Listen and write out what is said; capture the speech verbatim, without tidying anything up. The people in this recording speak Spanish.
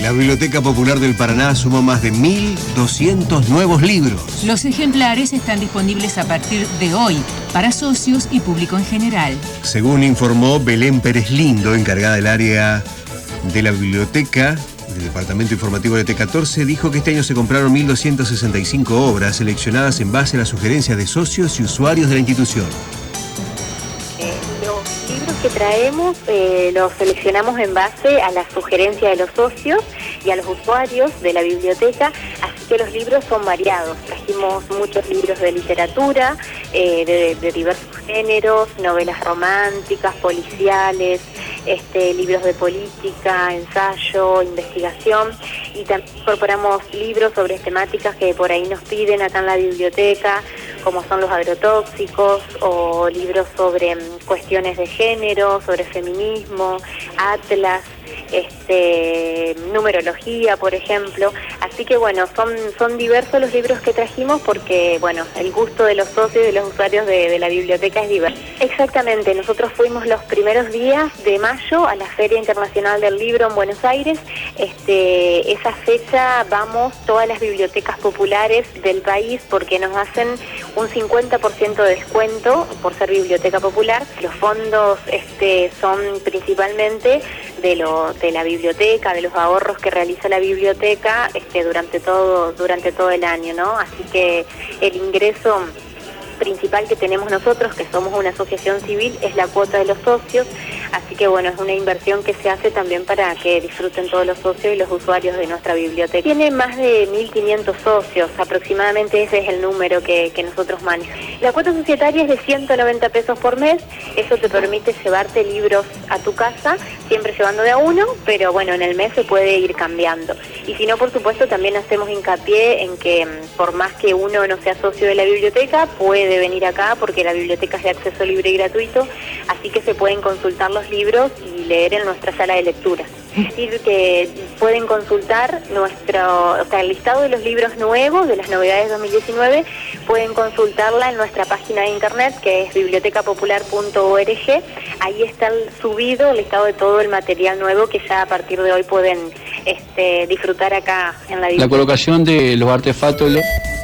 La Biblioteca Popular del Paraná sumó más de mil doscientos nuevos libros. Los ejemplares están disponibles a partir de hoy para socios y público en general. Según informó Belén Pérez Lindo, encargada del área de la biblioteca del Departamento Informativo de T catorce, dijo que este año se compraron mil doscientas sesenta y cinco obras seleccionadas en base a las sugerencias de socios y usuarios de la institución. Que traemos eh, los seleccionamos en base a la sugerencia de los socios y a los usuarios de la biblioteca, así que los libros son variados. Trajimos muchos libros de literatura, eh, de, de diversos géneros, novelas románticas, policiales, este, libros de política, ensayo, investigación, y también incorporamos libros sobre temáticas que por ahí nos piden acá en la biblioteca, como son los agrotóxicos, o libros sobre cuestiones de género, sobre feminismo, atlas, este, numerología, por ejemplo. Así que bueno, son, son diversos los libros que trajimos porque, bueno, el gusto de los socios y de los usuarios de, de la biblioteca es diverso. Exactamente, nosotros fuimos los primeros días de mayo a la Feria Internacional del Libro en Buenos Aires. Este, esa fecha vamos todas las bibliotecas populares del país porque nos hacen un cincuenta por ciento de descuento por ser biblioteca popular. Los fondos este, son principalmente de lo de la biblioteca, de los ahorros que realiza la biblioteca este, durante todo durante todo el año, ¿no? Así que el ingreso principal que tenemos nosotros, que somos una asociación civil, es la cuota de los socios, así que bueno, es una inversión que se hace también para que disfruten todos los socios y los usuarios de nuestra biblioteca. Tiene más de mil quinientos socios, aproximadamente ese es el número que, que nosotros manejamos. La cuota societaria es de ciento noventa pesos por mes, eso te permite llevarte libros a tu casa, siempre llevando de a uno, pero bueno, en el mes se puede ir cambiando. Y si no, por supuesto, también hacemos hincapié en que por más que uno no sea socio de la biblioteca, puede de venir acá porque la biblioteca es de acceso libre y gratuito, así que se pueden consultar los libros y leer en nuestra sala de lectura. Es decir, que pueden consultar nuestro, o sea, el listado de los libros nuevos, de las novedades dos mil diecinueve, pueden consultarla en nuestra página de internet, que es biblioteca popular punto org. Ahí está el subido, el listado de todo el material nuevo que ya a partir de hoy pueden este, disfrutar acá en la biblioteca. La colocación de los artefactos...